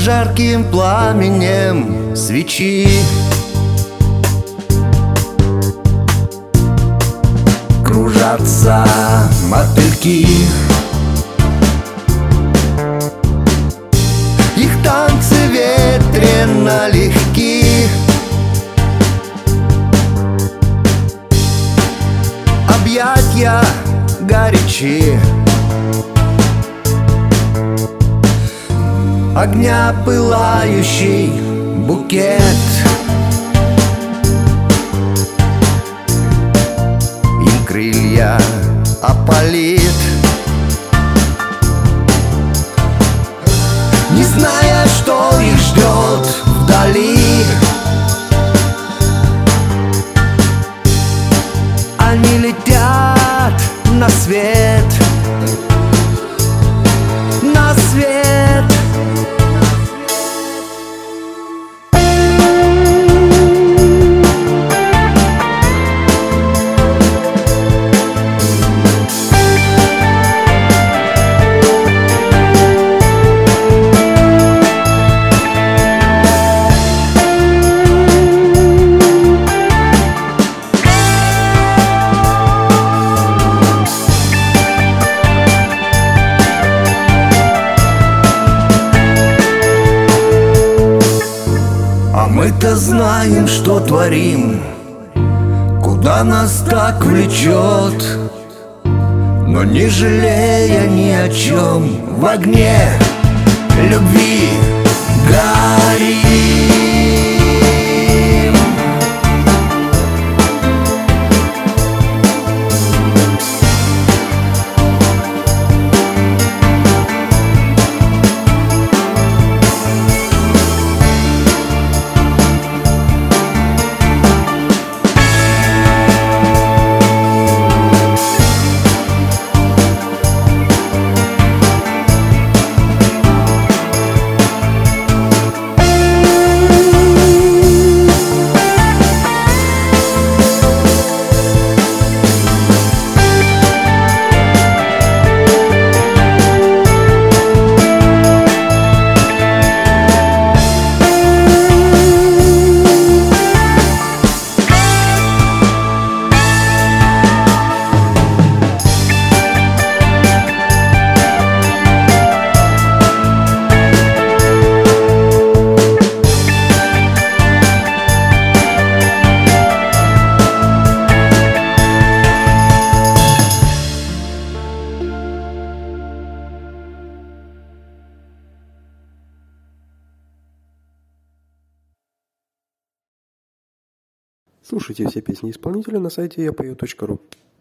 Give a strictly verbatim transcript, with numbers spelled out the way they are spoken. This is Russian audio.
жарким пламенем свечи. Кружатся мотыльки, их танцы ветрено легки. Объятья горячи, огня пылающий букет. Им крылья опалит, не зная, что их ждет вдали. Они летят на свет, на свет. Мы-то знаем, что творим, куда нас так влечет, но не жалея ни о чем, в огне любви горим. Слушайте все песни исполнителя на сайте я пою точка ру.